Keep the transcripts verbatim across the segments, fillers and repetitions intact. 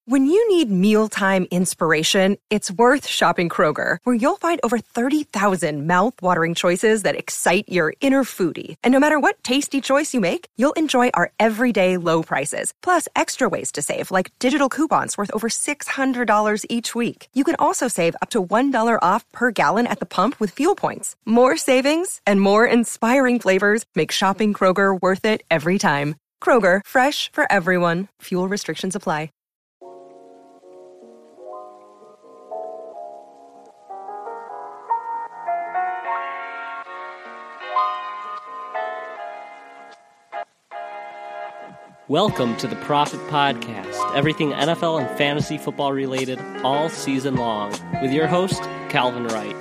When you need mealtime inspiration, it's worth shopping Kroger, where you'll find over thirty thousand mouth-watering choices that excite your inner foodie. And no matter what tasty choice you make, you'll enjoy our everyday low prices, plus extra ways to save, like digital coupons worth over six hundred dollars each week. You can also save up to one dollar off per gallon at the pump with fuel points. More savings and more inspiring flavors make shopping Kroger worth it every time. Kroger, fresh for everyone. Fuel restrictions apply. Welcome to the Prophet Podcast, everything N F L and fantasy football related all season long, with your host, Calvin Wright.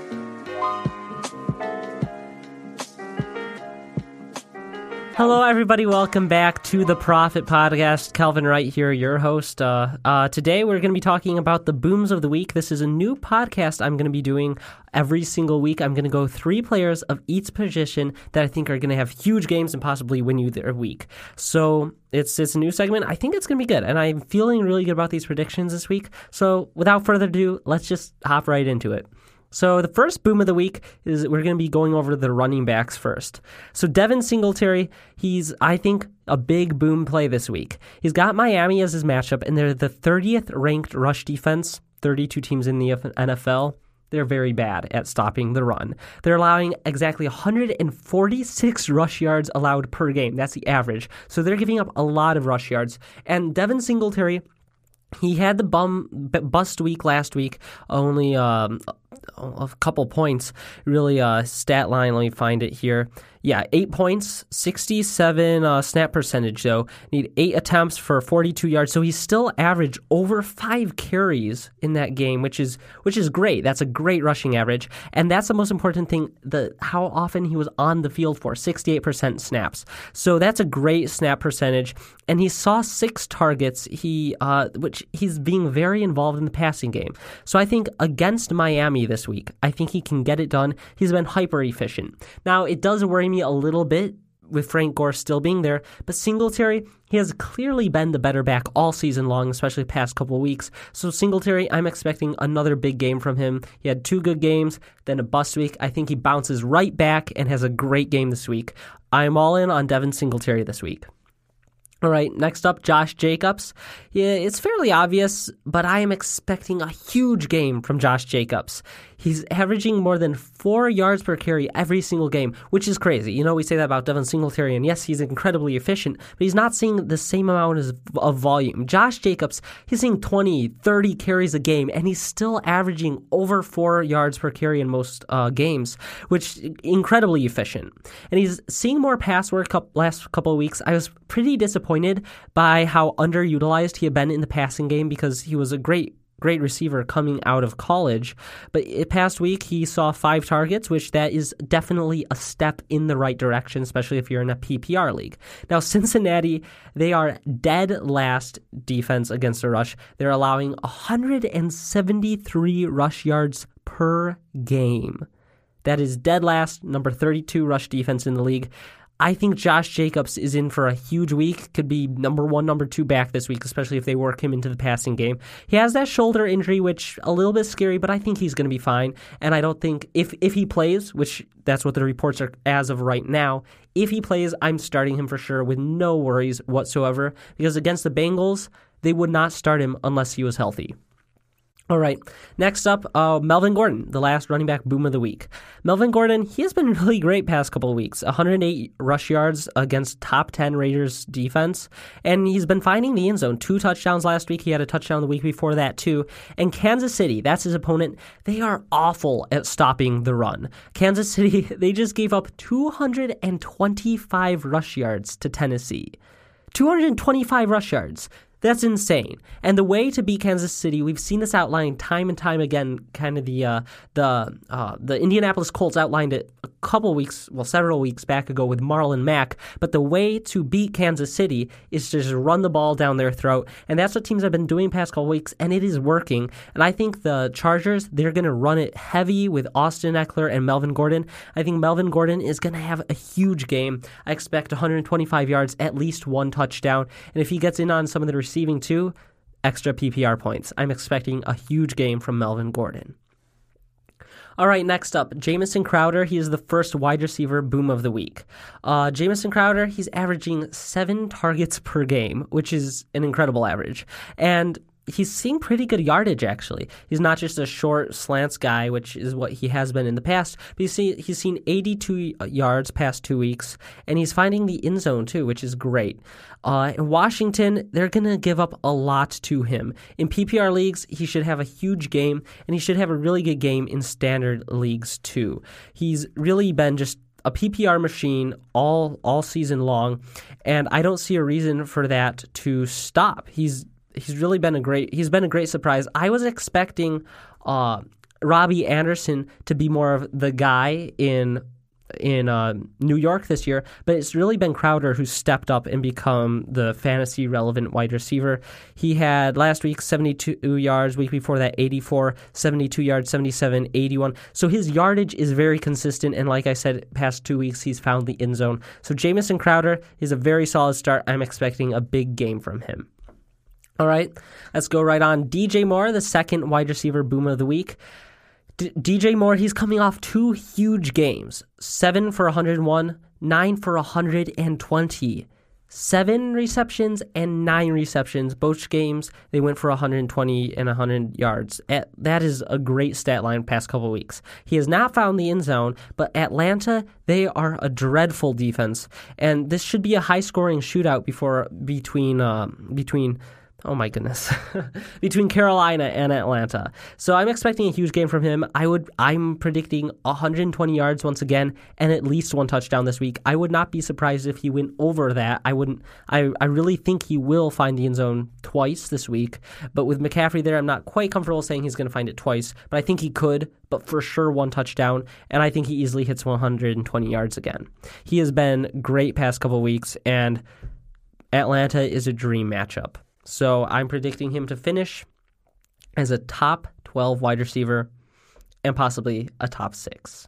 Hello, everybody. Welcome back to the Prophet Podcast. Calvin Wright here, your host. Uh, uh, today, we're going to be talking about the booms of the week. This is a new podcast I'm going to be doing every single week. I'm going to go three players of each position that I think are going to have huge games and possibly win you their week. So it's it's a new segment. I think it's going to be good, and I'm feeling really good about these predictions this week. So without further ado, let's just hop right into it. So the first boom of the week is we're going to be going over the running backs first. So Devin Singletary, he's, I think, a big boom play this week. He's got Miami as his matchup, and they're the thirtieth ranked rush defense, thirty-two teams in the N F L. They're very bad at stopping the run. They're allowing exactly one hundred forty-six rush yards allowed per game. That's the average. So they're giving up a lot of rush yards. And Devin Singletary, he had the bum bust week last week, only um, a couple points. Really, uh, stat line, let me find it here. Yeah, eight points, sixty-seven uh, snap percentage, though. Need eight attempts for forty-two yards. So he's still averaged over five carries in that game, which is which is great. That's a great rushing average. And that's the most important thing, the how often he was on the field for, sixty-eight percent snaps. So that's a great snap percentage. And he saw six targets, He, uh, which he's being very involved in the passing game. So I think against Miami this week, I think he can get it done. He's been hyper efficient. Now, it does worry me a little bit with Frank Gore still being there, but Singletary, he has clearly been the better back all season long, especially the past couple of weeks. So Singletary, I'm expecting another big game from him. He had two good games, then a bust week. I think he bounces right back and has a great game this week. I'm all in on Devin Singletary this week. All right, next up, Josh Jacobs. Yeah, it's fairly obvious, but I am expecting a huge game from Josh Jacobs. He's averaging more than four yards per carry every single game, which is crazy. You know, we say that about Devin Singletary, and yes, he's incredibly efficient, but he's not seeing the same amount of, of volume. Josh Jacobs, he's seeing twenty, thirty carries a game, and he's still averaging over four yards per carry in most uh, games, which is incredibly efficient. And he's seeing more pass work up last couple of weeks. I was pretty disappointed by how underutilized he had been in the passing game because he was a great great receiver coming out of college. But past week, he saw five targets, which that is definitely a step in the right direction, especially if you're in a P P R league. Now, Cincinnati, they are dead last defense against the rush. They're allowing one hundred seventy-three rush yards per game. That is dead last, number thirty-two rush defense in the league. I think Josh Jacobs is in for a huge week, could be number one, number two back this week, especially if they work him into the passing game. He has that shoulder injury, which a little bit scary, but I think he's going to be fine. And I don't think, if, if he plays, which that's what the reports are as of right now, if he plays, I'm starting him for sure with no worries whatsoever, because against the Bengals, they would not start him unless he was healthy. All right, next up, uh, Melvin Gordon, the last running back boom of the week. Melvin Gordon, he has been really great past couple of weeks. one hundred eight rush yards against top ten Raiders defense, and he's been finding the end zone. Two touchdowns last week. He had a touchdown the week before that too. And Kansas City, that's his opponent, they are awful at stopping the run. Kansas City, they just gave up two hundred twenty-five rush yards to Tennessee. two hundred twenty-five rush yards. That's insane. And the way to beat Kansas City, we've seen this outlined time and time again. Kind of the uh, the uh, the Indianapolis Colts outlined it a couple weeks, well, several weeks back ago with Marlon Mack. But the way to beat Kansas City is to just run the ball down their throat, and that's what teams have been doing past couple weeks, and it is working. And I think the Chargers, they're going to run it heavy with Austin Eckler and Melvin Gordon. I think Melvin Gordon is going to have a huge game. I expect one hundred twenty-five yards, at least one touchdown, and if he gets in on some of the receiving too, extra P P R points. I'm expecting a huge game from Melvin Gordon. All right, next up, Jamison Crowder. He is the first wide receiver boom of the week. Uh, Jamison Crowder, he's averaging seven targets per game, which is an incredible average. And he's seeing pretty good yardage, actually. He's not just a short slants guy, which is what he has been in the past, but he's seen, he's seen eighty-two yards past two weeks, and he's finding the end zone, too, which is great. Uh, in Washington, they're going to give up a lot to him. In P P R leagues, he should have a huge game, and he should have a really good game in standard leagues, too. He's really been just a P P R machine all all season long, and I don't see a reason for that to stop. He's He's really been a great. He's been a great surprise. I was expecting uh, Robbie Anderson to be more of the guy in in uh, New York this year, but it's really been Crowder who's stepped up and become the fantasy relevant wide receiver. He had last week seventy-two yards, week before that eighty-four, seventy-two yards, seventy-seven, eighty-one. So his yardage is very consistent, and like I said, past two weeks he's found the end zone. So Jamison Crowder is a very solid start. I'm expecting a big game from him. All right, let's go right on. D J Moore, the second wide receiver boom of the week. D- DJ Moore, he's coming off two huge games. Seven for one hundred one, nine for one hundred twenty. Seven receptions and nine receptions. Both games, they went for one hundred twenty and one hundred yards. At, that is a great stat line past couple weeks. He has not found the end zone, but Atlanta, they are a dreadful defense. And this should be a high-scoring shootout before between uh, between... Oh my goodness. Between Carolina and Atlanta. So I'm expecting a huge game from him. I would I'm predicting one hundred twenty yards once again and at least one touchdown this week. I would not be surprised if he went over that. I wouldn't I, I really think he will find the end zone twice this week. But with McCaffrey there, I'm not quite comfortable saying he's going to find it twice, but I think he could, but for sure one touchdown, and I think he easily hits one hundred twenty yards again. He has been great past couple weeks, and Atlanta is a dream matchup. So I'm predicting him to finish as a top twelve wide receiver and possibly a top six.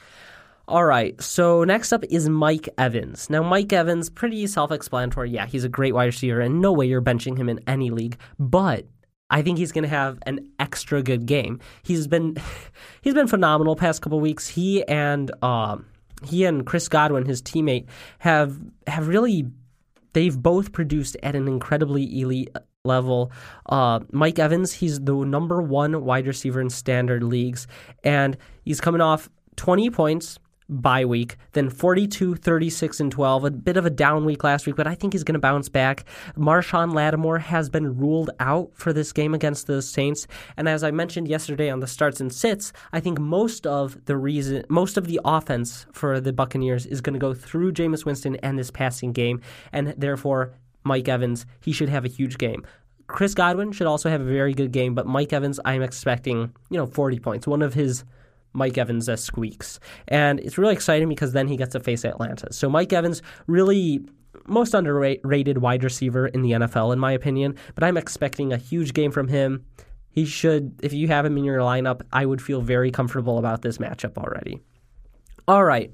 All right, so next up is Mike Evans. Now, Mike Evans, pretty self-explanatory. Yeah, he's a great wide receiver, and no way you're benching him in any league. But I think he's going to have an extra good game. He's been he's been phenomenal past couple weeks. He and um, he and Chris Godwin, his teammate, have have really. They've both produced at an incredibly elite level. Uh, Mike Evans, he's the number one wide receiver in standard leagues, and he's coming off twenty points bye week, then forty-two, thirty-six, and twelve, a bit of a down week last week, but I think he's going to bounce back. Marshawn Lattimore has been ruled out for this game against the Saints, and as I mentioned yesterday on the starts and sits, I think most of the reason, most of the offense for the Buccaneers is going to go through Jameis Winston and this passing game, and therefore Mike Evans, he should have a huge game. Chris Godwin should also have a very good game, but Mike Evans, I'm expecting, you know, forty points, one of his Mike Evans-esque weeks. And it's really exciting because then he gets to face Atlanta. So Mike Evans, really most underrated wide receiver in the N F L, in my opinion, but I'm expecting a huge game from him. He should, if you have him in your lineup, I would feel very comfortable about this matchup already. All right.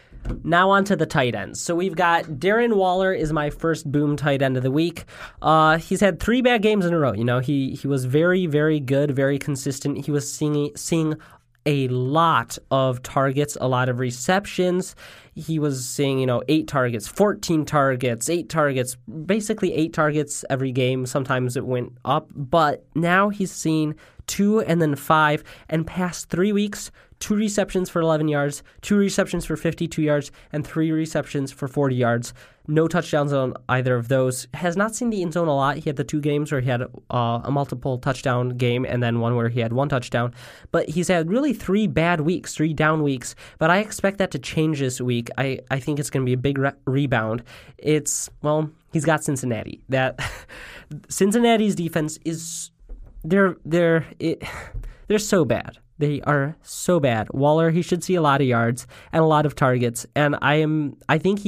Now on to the tight ends. So we've got Darren Waller is my first boom tight end of the week. Uh, he's had three bad games in a row. You know, he he was very, very good, very consistent. He was seeing seeing a lot of targets, a lot of receptions. He was seeing, you know, eight targets, fourteen targets, eight targets, basically eight targets every game. Sometimes it went up, but now he's seen two and then five, and past three weeks, two receptions for eleven yards, two receptions for fifty-two yards, and three receptions for forty yards. No touchdowns on either of those. Has not seen the end zone a lot. He had the two games where he had uh, a multiple touchdown game and then one where he had one touchdown. But he's had really three bad weeks, three down weeks. But I expect that to change this week. I, I think it's going to be a big re- rebound. It's, well, he's got Cincinnati. That Cincinnati's defense is, they're, they're, it, they're so bad. They are so bad. Waller, he should see a lot of yards and a lot of targets. And I am, I think he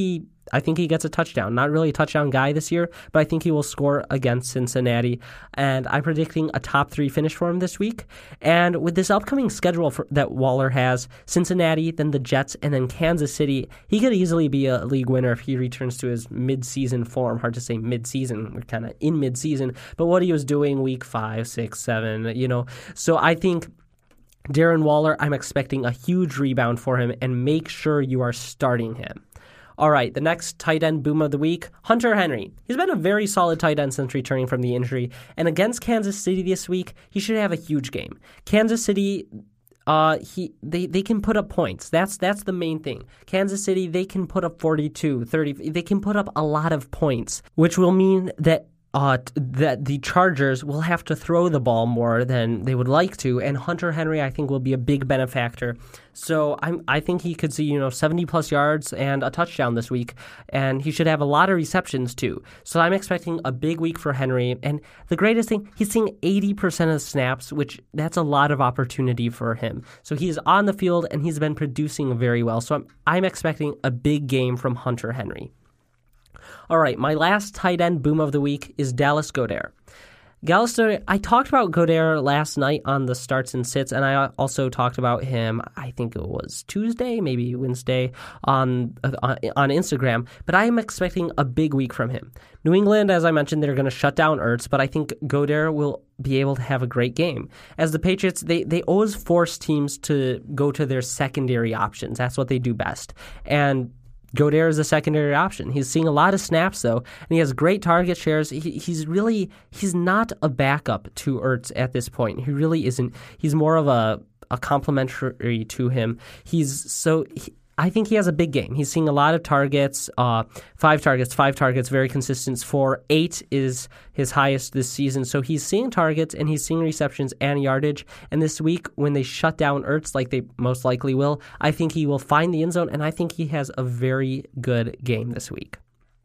I think he gets a touchdown. Not really a touchdown guy this year, but I think he will score against Cincinnati. And I'm predicting a top three finish for him this week. And with this upcoming schedule for, that Waller has, Cincinnati, then the Jets, and then Kansas City, he could easily be a league winner if he returns to his mid-season form. Hard to say mid-season. We're kind of in mid-season. But what he was doing week five, six, seven, you know. So I think Darren Waller, I'm expecting a huge rebound for him, and make sure you are starting him. All right, the next tight end boom of the week, Hunter Henry. He's been a very solid tight end since returning from the injury, and against Kansas City this week, he should have a huge game. Kansas City, uh, he they, they can put up points. That's that's the main thing. Kansas City, they can put up forty-two, thirty. They can put up a lot of points, which will mean that Uh, that the Chargers will have to throw the ball more than they would like to, and Hunter Henry, I think, will be a big benefactor. So I'm, I think he could see, you know, seventy plus yards and a touchdown this week, and he should have a lot of receptions too. So I'm expecting a big week for Henry, and the greatest thing, he's seeing eighty percent of the snaps, which that's a lot of opportunity for him. So he's on the field, and he's been producing very well. So I'm, I'm expecting a big game from Hunter Henry. All right, my last tight end boom of the week is Dallas Goedert. Dallas Goedert, I talked about Goedert last night on the starts and sits, and I also talked about him, I think it was Tuesday, maybe Wednesday, on, on, on Instagram, but I am expecting a big week from him. New England, as I mentioned, they're going to shut down Ertz, but I think Goedert will be able to have a great game. As the Patriots, they, they always force teams to go to their secondary options. That's what they do best. And Goedert is a secondary option. He's seeing a lot of snaps, though, and he has great target shares. He, he's really, he's not a backup to Ertz at this point. He really isn't. He's more of a, a complementary to him. He's so, he, I think he has a big game. He's seeing a lot of targets, uh, five targets, five targets, very consistent. Four, eight is his highest this season. So he's seeing targets and he's seeing receptions and yardage. And this week, when they shut down Ertz, like they most likely will, I think he will find the end zone, and I think he has a very good game this week.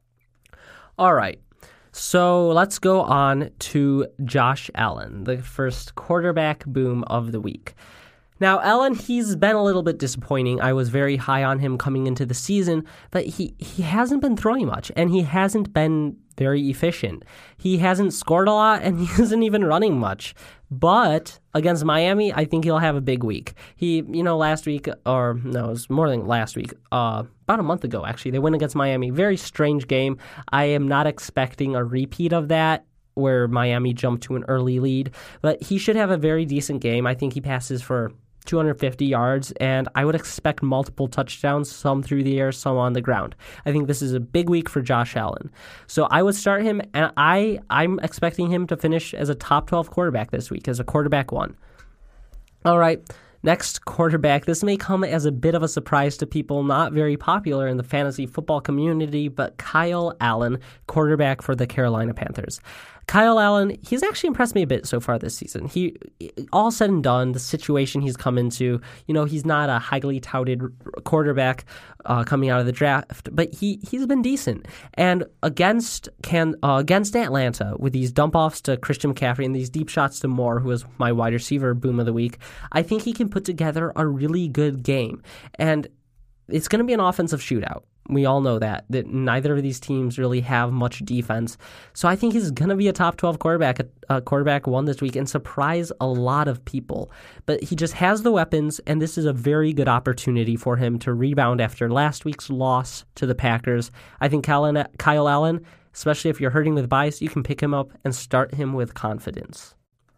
All right. So let's go on to Josh Allen, the first quarterback boom of the week. Now, Allen, he's been a little bit disappointing. I was very high on him coming into the season, but he, he hasn't been throwing much, and he hasn't been very efficient. He hasn't scored a lot, and he isn't even running much. But against Miami, I think he'll have a big week. He, you know, last week, or no, it was more than last week, uh, about a month ago, actually, they went against Miami. Very strange game. I am not expecting a repeat of that, where Miami jumped to an early lead, but he should have a very decent game. I think he passes for two hundred fifty yards, and I would expect multiple touchdowns, some through the air, some on the ground. I think this is a big week for Josh Allen. So I would start him, and I, I'm expecting him to finish as a top twelve quarterback this week, as a quarterback one. All right, next quarterback. This may come as a bit of a surprise to people not very popular in the fantasy football community, but Kyle Allen, quarterback for the Carolina Panthers. Kyle Allen, he's actually impressed me a bit so far this season. He, all said and done, the situation he's come into, you know, he's not a highly touted quarterback uh, coming out of the draft, but he, he's been decent. And against can uh, against Atlanta, with these dump-offs to Christian McCaffrey and these deep shots to Moore, who is my wide receiver boom of the week, I think he can put together a really good game. And it's going to be an offensive shootout. We all know that, that neither of these teams really have much defense. So I think he's going to be a top twelve quarterback, a quarterback one this week, and surprise a lot of people. But he just has the weapons, and this is a very good opportunity for him to rebound after last week's loss to the Packers. I think Kyle, Kyle Allen, especially if you're hurting with bias, you can pick him up and start him with confidence.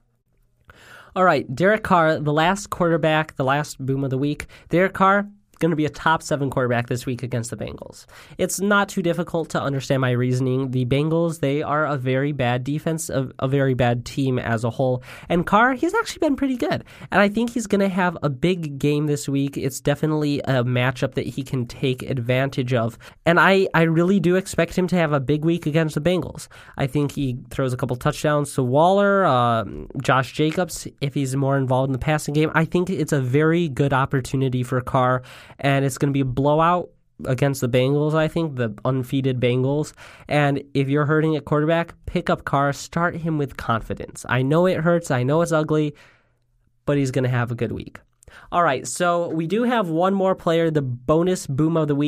All right, Derek Carr, the last quarterback, the last boom of the week. Derek Carr, going to be a top seven quarterback this week against the Bengals. It's not too difficult to understand my reasoning. The Bengals, they are a very bad defense, a, a very bad team as a whole. And Carr, he's actually been pretty good. And I think he's going to have a big game this week. It's definitely a matchup that he can take advantage of. And I, I really do expect him to have a big week against the Bengals. I think he throws a couple touchdowns to Waller, uh, Josh Jacobs, if he's more involved in the passing game. I think it's a very good opportunity for Carr. And it's going to be a blowout against the Bengals, I think, the undefeated Bengals. And if you're hurting at quarterback, pick up Carr, start him with confidence. I know it hurts, I know it's ugly, but he's going to have a good week. All right, so we do have one more player, the bonus boom of the week.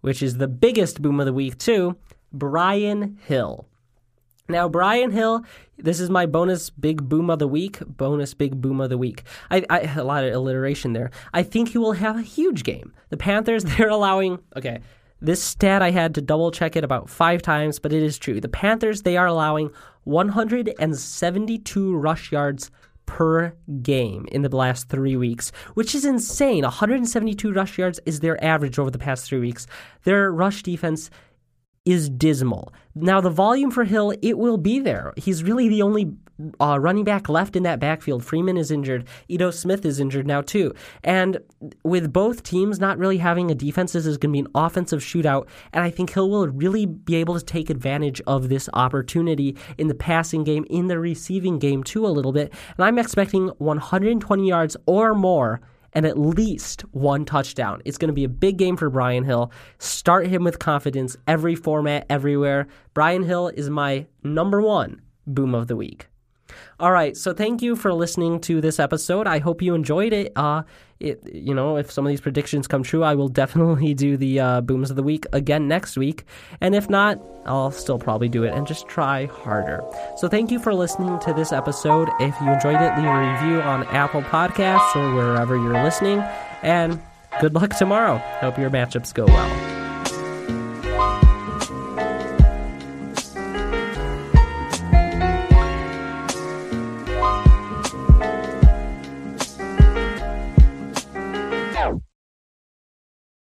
which is the biggest boom of the week too, Brian Hill. Now, Brian Hill, this is my bonus big boom of the week. Bonus big boom of the week. I, I a lot of alliteration there. I think he will have a huge game. The Panthers, they're allowing, okay, this stat I had to double check it about five times, but it is true. The Panthers, they are allowing one hundred seventy-two rush yards per game in the last three weeks, which is insane. one hundred seventy-two rush yards is their average over the past three weeks. Their rush defense is dismal. Now, the volume for Hill, it will be there. He's really the only uh, running back left in that backfield. Freeman is injured. Ito Smith is injured now, too. And with both teams not really having a defense, this is going to be an offensive shootout, and I think Hill will really be able to take advantage of this opportunity in the passing game, in the receiving game, too, a little bit. And I'm expecting one hundred twenty yards or more and at least one touchdown. It's going to be a big game for Brian Hill. Start him with confidence, every format, everywhere. Brian Hill is my number one boom of the week. All right, so thank you for listening to this episode. I hope you enjoyed it. Uh, it, you know, if some of these predictions come true, I will definitely do the uh, booms of the week again next week. And if not, I'll still probably do it and just try harder. So thank you for listening to this episode. If you enjoyed it, leave a review on Apple Podcasts or wherever you're listening. And good luck tomorrow. Hope your matchups go well.